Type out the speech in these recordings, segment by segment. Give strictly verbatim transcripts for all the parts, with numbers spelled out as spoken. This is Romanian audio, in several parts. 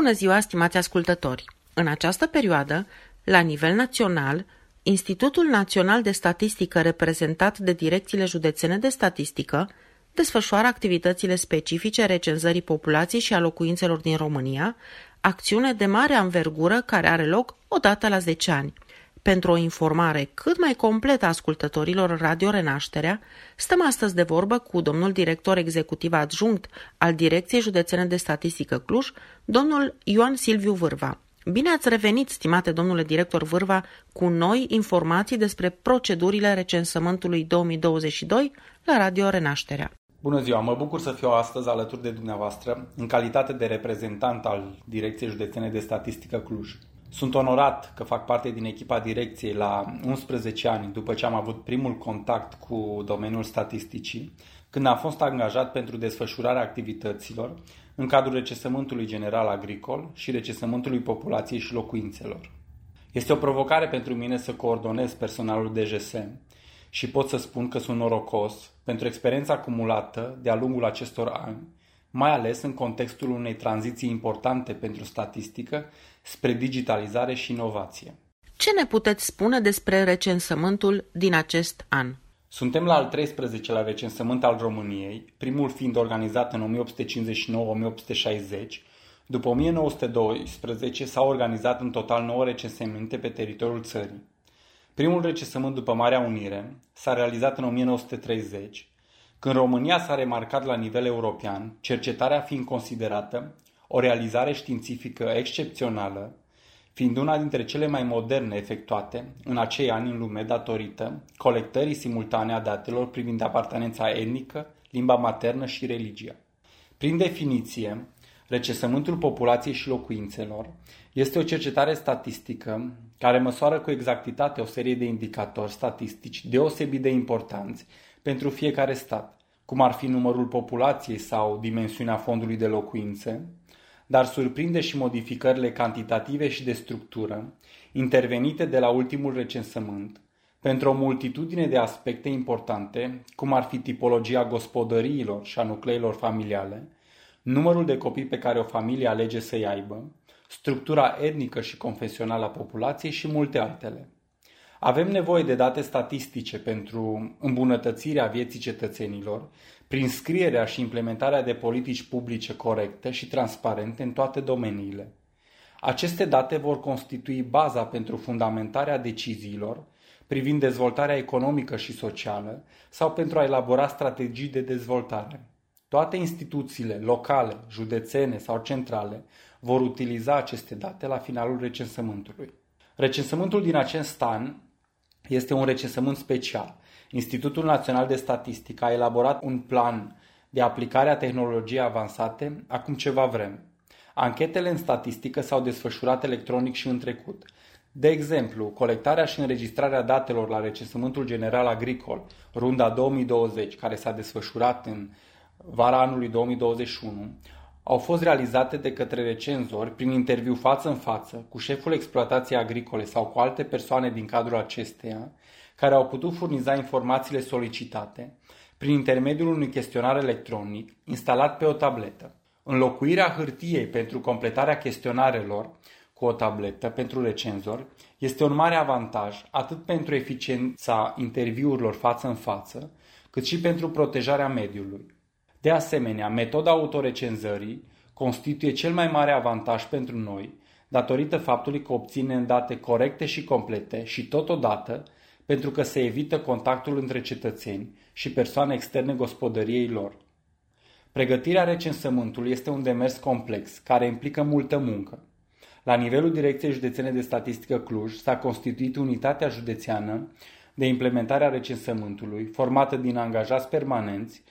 Bună ziua, stimați ascultători! În această perioadă, la nivel național, Institutul Național de Statistică, reprezentat de direcțiile județene de statistică, desfășoară activitățile specifice recenzării populației și a locuințelor din România, acțiune de mare anvergură care are loc o dată la zece ani. Pentru o informare cât mai completă a ascultătorilor Radio Renașterea, stăm astăzi de vorbă cu domnul director executiv adjunct al Direcției Județene de Statistică Cluj, domnul Ioan Silviu Vârva. Bine ați revenit, stimate domnule director Vârva, cu noi informații despre procedurile recensământului două mii douăzeci și doi la Radio Renașterea. Bună ziua, mă bucur să fiu astăzi alături de dumneavoastră în calitate de reprezentant al Direcției Județene de Statistică Cluj. Sunt onorat că fac parte din echipa direcției la unsprezece ani după ce am avut primul contact cu domeniul statisticii, când am fost angajat pentru desfășurarea activităților în cadrul recensământului general agricol și recensământului populației și locuințelor. Este o provocare pentru mine să coordonez personalul D J S și pot să spun că sunt norocos pentru experiența acumulată de-a lungul acestor ani, mai ales în contextul unei tranziții importante pentru statistică spre digitalizare și inovație. Ce ne puteți spune despre recensământul din acest an? Suntem la al treisprezecelea recensământ al României, primul fiind organizat în o mie opt sute cincizeci și nouă - o mie opt sute șaizeci. După o mie nouă sute doisprezece s-au organizat în total nouă recensământe pe teritoriul țării. Primul recensământ după Marea Unire s-a realizat în o mie nouă sute treizeci, când România s-a remarcat la nivel european, cercetarea fiind considerată o realizare științifică excepțională, fiind una dintre cele mai moderne efectuate în acei ani în lume datorită colectării simultane a datelor privind apartenența etnică, limba maternă și religia. Prin definiție, recensământul populației și locuințelor este o cercetare statistică care măsoară cu exactitate o serie de indicatori statistici deosebit de importanți pentru fiecare stat, cum ar fi numărul populației sau dimensiunea fondului de locuințe, dar surprinde și modificările cantitative și de structură intervenite de la ultimul recensământ pentru o multitudine de aspecte importante, cum ar fi tipologia gospodăriilor și a nucleilor familiale, numărul de copii pe care o familie alege să-i aibă, structura etnică și confesională a populației și multe altele. Avem nevoie de date statistice pentru îmbunătățirea vieții cetățenilor, prin scrierea și implementarea de politici publice corecte și transparente în toate domeniile. Aceste date vor constitui baza pentru fundamentarea deciziilor privind dezvoltarea economică și socială sau pentru a elabora strategii de dezvoltare. Toate instituțiile locale, județene sau centrale vor utiliza aceste date la finalul recensământului. Recensământul din acest an este un recensământ special. Institutul Național de Statistică a elaborat un plan de aplicare a tehnologiei avansate acum ceva vreme. Anchetele în statistică s-au desfășurat electronic și în trecut. De exemplu, colectarea și înregistrarea datelor la recensământul general agricol, runda două mii douăzeci, care s-a desfășurat în vara anului două mii douăzeci și unu, au fost realizate de către recenzori prin interviu față în față cu șeful exploatației agricole sau cu alte persoane din cadrul acesteia, care au putut furniza informațiile solicitate prin intermediul unui chestionar electronic instalat pe o tabletă. Înlocuirea hârtiei pentru completarea chestionarelor cu o tabletă pentru recenzori este un mare avantaj atât pentru eficiența interviurilor față în față, cât și pentru protejarea mediului. De asemenea, metoda autorecenzării constituie cel mai mare avantaj pentru noi, datorită faptului că obținem date corecte și complete și totodată pentru că se evită contactul între cetățeni și persoane externe gospodăriei lor. Pregătirea recensământului este un demers complex, care implică multă muncă. La nivelul Direcției Județene de Statistică Cluj s-a constituit unitatea județeană de implementare a recensământului, formată din angajați permanenți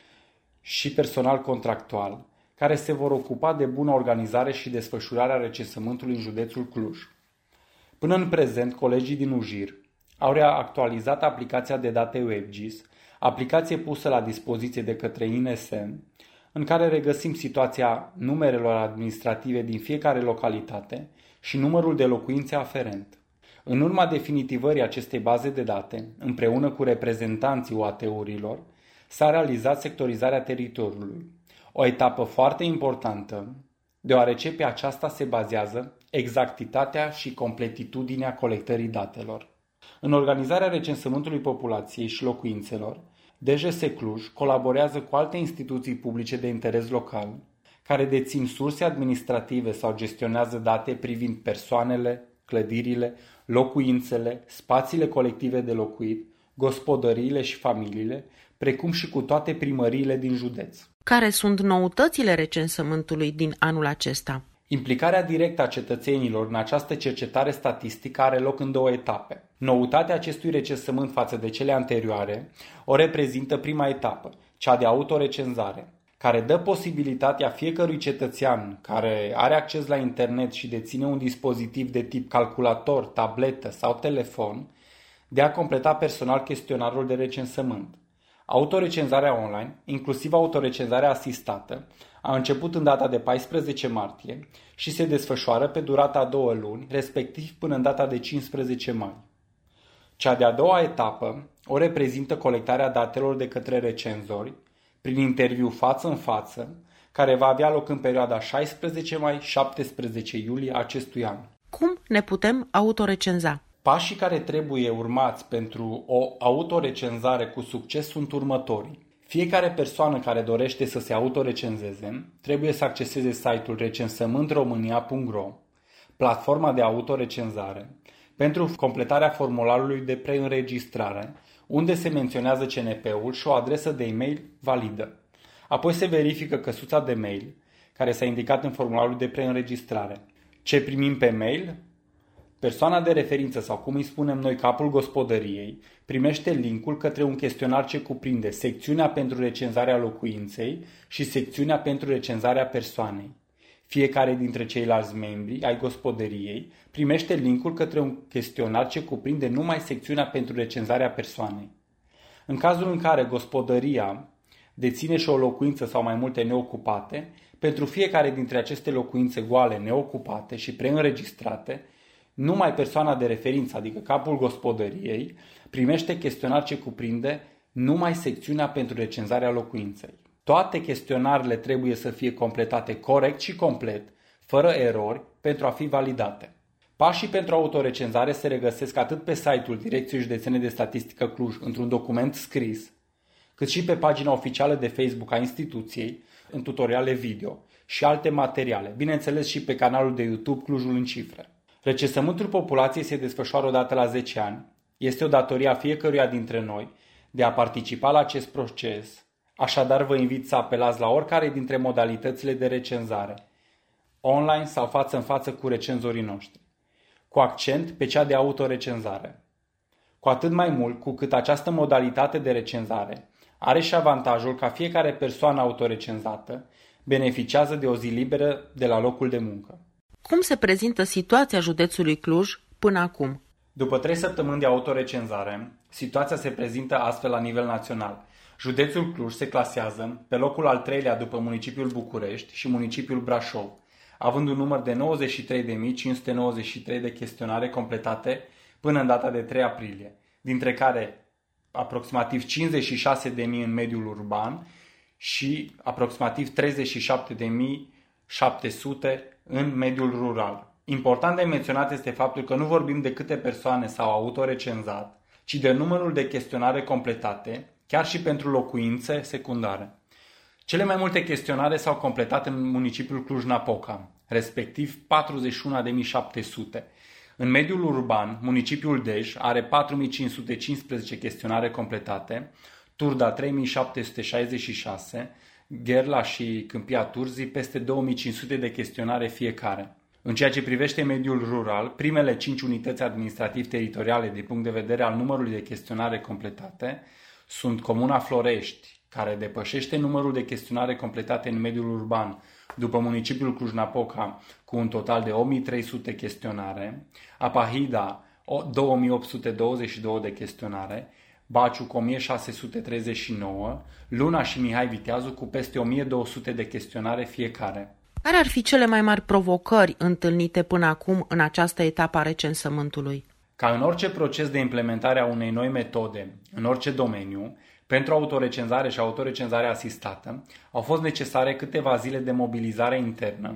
și personal contractual, care se vor ocupa de bună organizare și desfășurarea recensământului în județul Cluj. Până în prezent, colegii din Ujir au reactualizat aplicația de date WebGIS, aplicație pusă la dispoziție de către I N S, în care regăsim situația numerelor administrative din fiecare localitate și numărul de locuințe aferent. În urma definitivării acestei baze de date, împreună cu reprezentanții U A T-urilor, s-a realizat sectorizarea teritoriului, o etapă foarte importantă deoarece pe aceasta se bazează exactitatea și completitudinea colectării datelor. În organizarea recensământului populației și locuințelor, D J S Cluj colaborează cu alte instituții publice de interes local, care dețin surse administrative sau gestionează date privind persoanele, clădirile, locuințele, spațiile colective de locuit, gospodăriile și familiile, precum și cu toate primăriile din județ. Care sunt noutățile recensământului din anul acesta? Implicarea directă a cetățenilor în această cercetare statistică are loc în două etape. Noutatea acestui recensământ față de cele anterioare o reprezintă prima etapă, cea de autorecenzare, care dă posibilitatea fiecărui cetățean care are acces la internet și deține un dispozitiv de tip calculator, tabletă sau telefon de a completa personal chestionarul de recensământ. Autorecenzarea online, inclusiv autorecenzarea asistată, a început în data de paisprezece martie și se desfășoară pe durata a două luni, respectiv până în data de cincisprezece mai. Cea de-a doua etapă o reprezintă colectarea datelor de către recenzori prin interviu față în față, care va avea loc în perioada șaisprezece mai - șaptesprezece iulie acestui an. Cum ne putem autorecenza? Pașii care trebuie urmați pentru o autorecenzare cu succes sunt următorii. Fiecare persoană care dorește să se autorecenzeze trebuie să acceseze site-ul recensământ românia punct ro, platforma de autorecenzare, pentru completarea formularului de preînregistrare, unde se menționează C N P-ul și o adresă de e-mail validă. Apoi se verifică căsuța de mail, care s-a indicat în formularul de preînregistrare. Ce primim pe mail? Persoana de referință, sau cum îi spunem noi, capul gospodăriei, primește linkul către un chestionar ce cuprinde secțiunea pentru recenzarea locuinței și secțiunea pentru recenzarea persoanei. Fiecare dintre ceilalți membri ai gospodăriei primește linkul către un chestionar ce cuprinde numai secțiunea pentru recenzarea persoanei. În cazul în care gospodăria deține și o locuință sau mai multe neocupate, pentru fiecare dintre aceste locuințe goale, neocupate și preînregistrate, numai persoana de referință, adică capul gospodăriei, primește chestionar ce cuprinde numai secțiunea pentru recenzarea locuinței. Toate chestionarele trebuie să fie completate corect și complet, fără erori, pentru a fi validate. Pașii pentru autorecenzare se regăsesc atât pe site-ul Direcției Județene de Statistică Cluj într-un document scris, cât și pe pagina oficială de Facebook a instituției, în tutoriale video și alte materiale, bineînțeles și pe canalul de YouTube Clujul în cifre. Recensământul populației se desfășoară odată la zece ani. Este o datorie a fiecăruia dintre noi de a participa la acest proces, așadar vă invit să apelați la oricare dintre modalitățile de recenzare, online sau față în față cu recenzorii noștri, cu accent pe cea de autorecenzare. Cu atât mai mult cu cât această modalitate de recenzare are și avantajul ca fiecare persoană autorecenzată beneficiază de o zi liberă de la locul de muncă. Cum se prezintă situația județului Cluj până acum? După trei săptămâni de autorecenzare, situația se prezintă astfel la nivel național. Județul Cluj se clasează pe locul al treilea după municipiul București și municipiul Brașov, având un număr de nouăzeci și trei de mii cinci sute nouăzeci și trei de chestionare completate până în data de trei aprilie, dintre care aproximativ cincizeci și șase de mii în mediul urban și aproximativ treizeci și șapte de mii șapte sute în mediul rural. Important de menționat este faptul că nu vorbim de câte persoane s-au autorecenzat, ci de numărul de chestionare completate, chiar și pentru locuințe secundare. Cele mai multe chestionare s-au completat în municipiul Cluj-Napoca, respectiv patruzeci și unu de mii șapte sute. În mediul urban, municipiul Dej are patru mii cinci sute cincisprezece chestionare completate, Turda trei mii șapte sute șaizeci și șase, Gherla și Câmpia Turzii peste două mii cinci sute de chestionare fiecare. În ceea ce privește mediul rural, primele cinci unități administrativ-teritoriale din punct de vedere al numărului de chestionare completate sunt Comuna Florești, care depășește numărul de chestionare completate în mediul urban, după municipiul Cluj-Napoca cu un total de opt mii trei sute chestionare, Apahida două mii opt sute douăzeci și doi de chestionare, Baciu cu o mie șase sute treizeci și nouă, Luna și Mihai Viteazu cu peste o mie două sute de chestionare fiecare. Care ar fi cele mai mari provocări întâlnite până acum în această etapă a recensământului? Ca în orice proces de implementare a unei noi metode, în orice domeniu, pentru autorecenzare și autorecenzare asistată, au fost necesare câteva zile de mobilizare internă,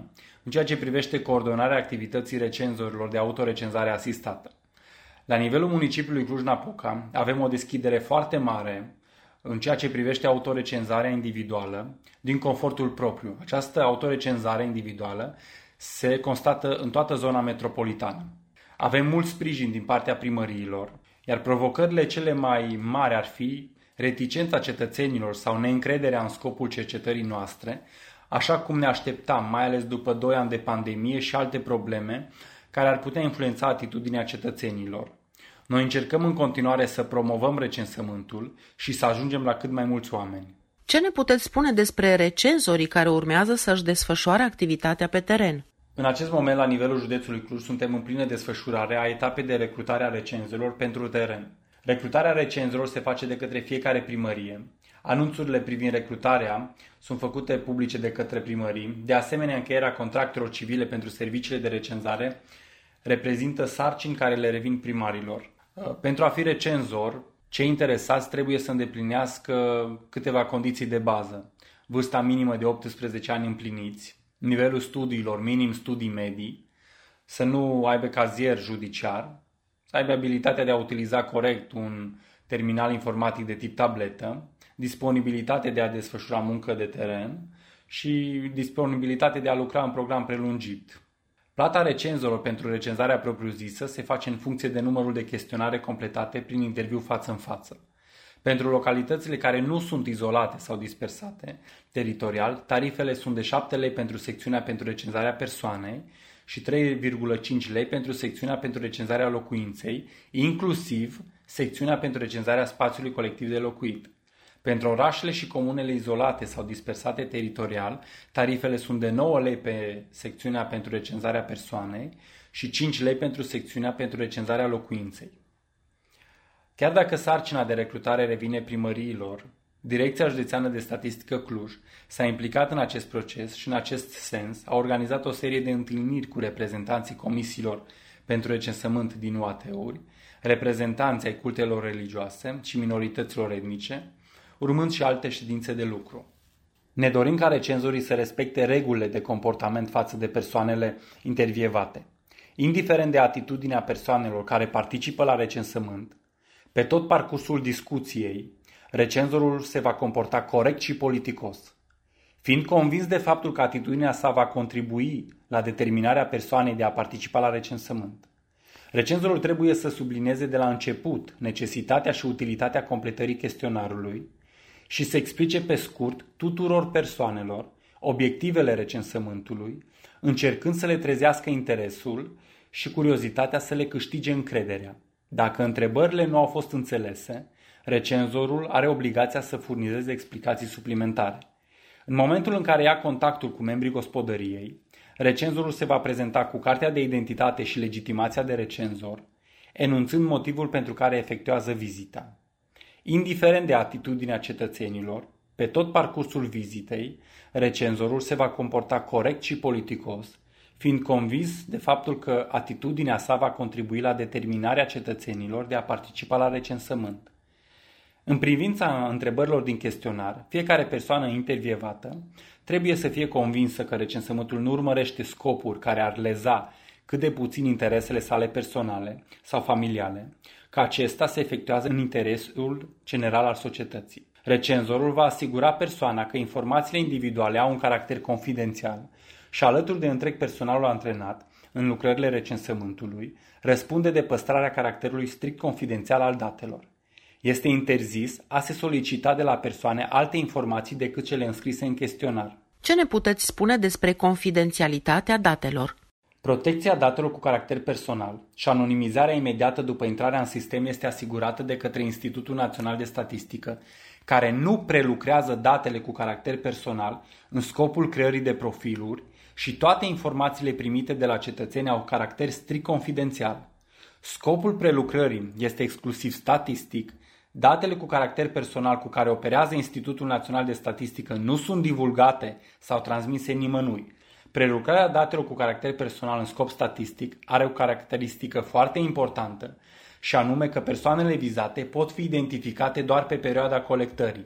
în ceea ce privește coordonarea activității recenzorilor de autorecenzare asistată. La nivelul municipiului Cluj-Napoca avem o deschidere foarte mare în ceea ce privește autorecenzarea individuală din confortul propriu. Această autorecenzare individuală se constată în toată zona metropolitană. Avem mult sprijin din partea primăriilor, iar provocările cele mai mari ar fi reticența cetățenilor sau neîncrederea în scopul cercetării noastre, așa cum ne așteptam, mai ales după doi ani de pandemie și alte probleme care ar putea influența atitudinea cetățenilor. Noi încercăm în continuare să promovăm recensământul și să ajungem la cât mai mulți oameni. Ce ne puteți spune despre recenzorii care urmează să-și desfășoare activitatea pe teren? În acest moment, la nivelul județului Cluj, suntem în plină desfășurare a etapei de recrutare a recenzorilor pentru teren. Recrutarea recenzorilor se face de către fiecare primărie. Anunțurile privind recrutarea sunt făcute publice de către primării. De asemenea, încheierea contractelor civile pentru serviciile de recenzare reprezintă sarcini care le revin primarilor. Pentru a fi recenzor, cei interesați trebuie să îndeplinească câteva condiții de bază. Vârsta minimă de optsprezece ani împliniți, nivelul studiilor minim studii medii, să nu aibă cazier judiciar, să aibă abilitatea de a utiliza corect un terminal informatic de tip tabletă, disponibilitate de a desfășura muncă de teren și disponibilitate de a lucra în program prelungit. Plata recenzorilor pentru recenzarea propriu-zisă se face în funcție de numărul de chestionare completate prin interviu față în față. Pentru localitățile care nu sunt izolate sau dispersate teritorial, tarifele sunt de șapte lei pentru secțiunea pentru recenzarea persoanei și trei virgulă cinci lei pentru secțiunea pentru recenzarea locuinței, inclusiv secțiunea pentru recenzarea spațiului colectiv de locuit. Pentru orașele și comunele izolate sau dispersate teritorial, tarifele sunt de nouă lei pe secțiunea pentru recenzarea persoanei și cinci lei pentru secțiunea pentru recenzarea locuinței. Chiar dacă sarcina de recrutare revine primăriilor, Direcția Județeană de Statistică Cluj s-a implicat în acest proces și în acest sens a organizat o serie de întâlniri cu reprezentanții comisiilor pentru recensământ din U A T-uri, reprezentanții ai cultelor religioase și minorităților etnice, urmând și alte ședințe de lucru. Ne dorim ca recenzorii să respecte regulile de comportament față de persoanele intervievate. Indiferent de atitudinea persoanelor care participă la recensământ, pe tot parcursul discuției, recenzorul se va comporta corect și politicos. Fiind convins de faptul că atitudinea sa va contribui la determinarea persoanei de a participa la recensământ, recenzorul trebuie să sublinieze de la început necesitatea și utilitatea completării chestionarului și să explice pe scurt tuturor persoanelor obiectivele recensământului, încercând să le trezească interesul și curiozitatea să le câștige încrederea. Dacă întrebările nu au fost înțelese, recenzorul are obligația să furnizeze explicații suplimentare. În momentul în care ia contactul cu membrii gospodăriei, recenzorul se va prezenta cu cartea de identitate și legitimația de recenzor, enunțând motivul pentru care efectuează vizita. Indiferent de atitudinea cetățenilor, pe tot parcursul vizitei, recenzorul se va comporta corect și politicos, fiind convins de faptul că atitudinea sa va contribui la determinarea cetățenilor de a participa la recensământ. În privința întrebărilor din chestionar, fiecare persoană intervievată trebuie să fie convinsă că recensământul nu urmărește scopuri care ar leza cât de puțin interesele sale personale sau familiale, că acesta se efectuează în interesul general al societății. Recenzorul va asigura persoana că informațiile individuale au un caracter confidențial și, alături de întreg personalul antrenat în lucrările recensământului, răspunde de păstrarea caracterului strict confidențial al datelor. Este interzis a se solicita de la persoane alte informații decât cele înscrise în chestionar. Ce ne puteți spune despre confidențialitatea datelor? Protecția datelor cu caracter personal și anonimizarea imediată după intrarea în sistem este asigurată de către Institutul Național de Statistică, care nu prelucrează datele cu caracter personal în scopul creării de profiluri și toate informațiile primite de la cetățeni au caracter strict confidențial. Scopul prelucrării este exclusiv statistic. Datele cu caracter personal cu care operează Institutul Național de Statistică nu sunt divulgate sau transmise nimănui. Prelucrarea datelor cu caracter personal în scop statistic are o caracteristică foarte importantă, și anume că persoanele vizate pot fi identificate doar pe perioada colectării.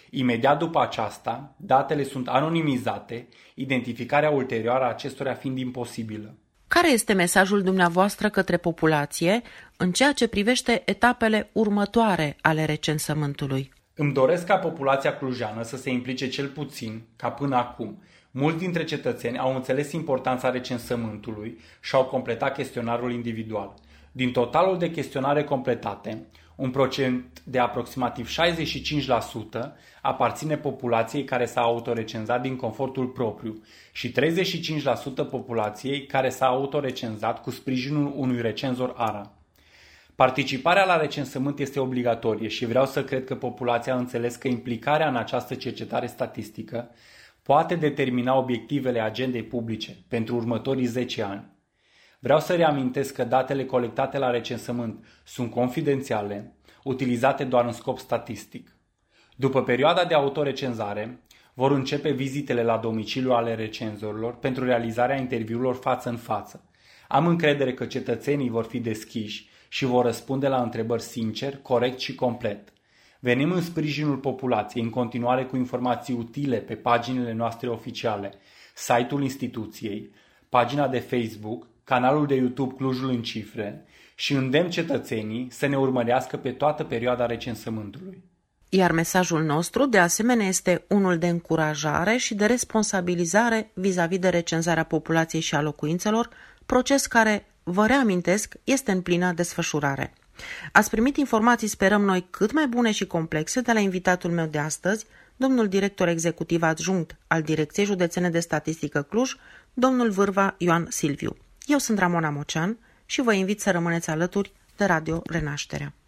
Imediat după aceasta, datele sunt anonimizate, identificarea ulterioară a acestora fiind imposibilă. Care este mesajul dumneavoastră către populație în ceea ce privește etapele următoare ale recensământului? Îmi doresc ca populația clujană să se implice cel puțin, ca până acum. Mulți dintre cetățeni au înțeles importanța recensământului și au completat chestionarul individual. Din totalul de chestionare completate, un procent de aproximativ șaizeci și cinci la sută aparține populației care s-a autorecenzat din confortul propriu și treizeci și cinci la sută populației care s-a autorecenzat cu sprijinul unui recenzor A R A. Participarea la recensământ este obligatorie și vreau să cred că populația a înțeles că implicarea în această cercetare statistică poate determina obiectivele agendei publice pentru următorii zece ani. Vreau să reamintesc că datele colectate la recensământ sunt confidențiale, utilizate doar în scop statistic. După perioada de autorecenzare, vor începe vizitele la domiciliu ale recenzorilor pentru realizarea interviurilor față în față. Am încredere că cetățenii vor fi deschiși și vor răspunde la întrebări sincer, corect și complet. Venim în sprijinul populației în continuare cu informații utile pe paginile noastre oficiale, site-ul instituției, pagina de Facebook, canalul de YouTube Clujul în cifre și îndemn cetățenii să ne urmărească pe toată perioada recensământului. Iar mesajul nostru, de asemenea, este unul de încurajare și de responsabilizare vis-a-vis de recenzarea populației și a locuințelor, proces care, vă reamintesc, este în plină desfășurare. Ați primit informații, sperăm noi, cât mai bune și complexe de la invitatul meu de astăzi, domnul director executiv adjunct al Direcției Județene de Statistică Cluj, domnul Vârva Ioan Silviu. Eu sunt Ramona Mocean și vă invit să rămâneți alături de Radio Renașterea.